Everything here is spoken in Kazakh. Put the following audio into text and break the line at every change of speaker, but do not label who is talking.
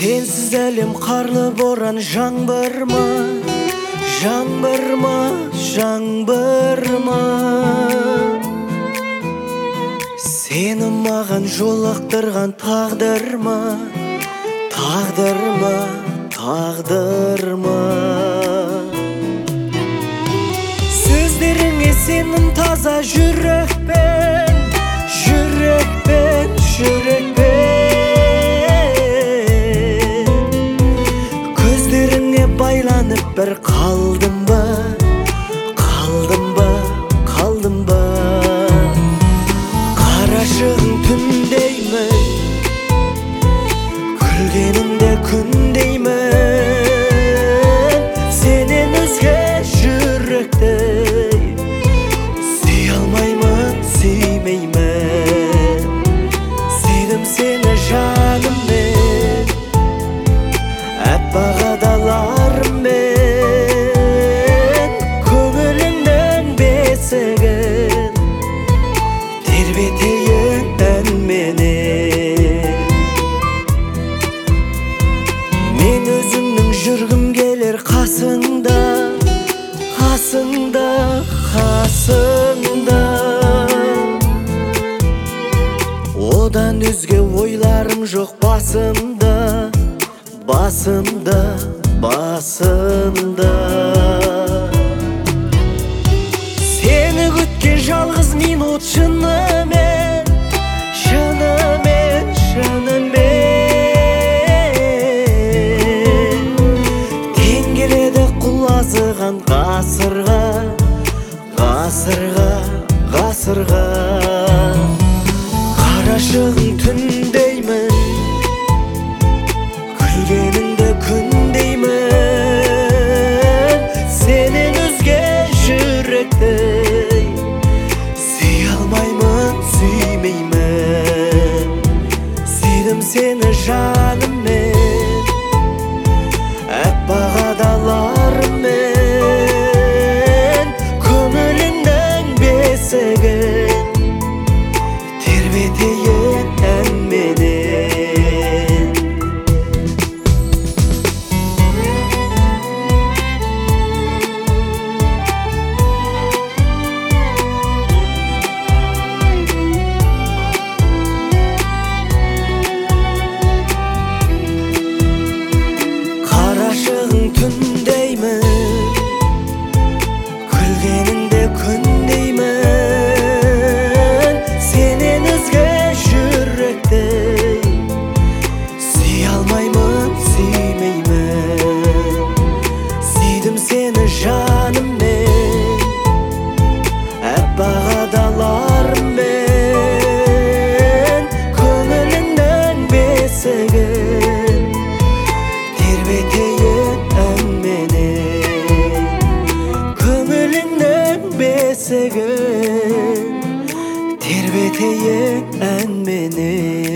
Sensiz әлем қарлы боран, жаңбыр ма, жаңбыр ма, жаңбыр ма. Сені маған жолықтырған тағдыр ма, тағдыр ма, тағдыр ма. Сөздеріңе сенім таза жүрекпен, жүрекпен, жүрекпен. Көздеріңе байланып бір қалдым ба, қалдым ба, қалдым ба. Қарашығың түндеймін, күлгеніңде күндеймін. Сенен өзге жүректі сүй алмаймын, сүймеймін. Сүйдім сені жаныммен, әппақ адаларыммен. Көңілімнің бесігін тербетейін әнменен. Мен өзіңнің жүргім келер қасыңда, қасыңда, қасыңда. Одан өзге ойларым жоқ басымда, басымда, басымда. Сені күткен жалғыз минут шынымен, шынымен, шынымен. Тең келеді құлазыған ғасырға, ғасырға, ғасырға. Қарашығың түндеймін, күлгеніңді күндеймін. Сенен өзге жүректі сүй алмаймын, сүймеймін. Сүйдім сені жаныммен, әппақ адаларыммен. Көңіліңнің бесігін тербетейін әнменен. Қарашығың түндеймін, күлгеніңде күндеймін. Сенен өзге жүректі сүй алмаймын, сүймеймін. Сүйдім сені жаныммен, әппақ адаларыммен. Көңіліңнің бесігін тербетейін әнменен. Көңіліңнің бесігін тербетейін әнменен.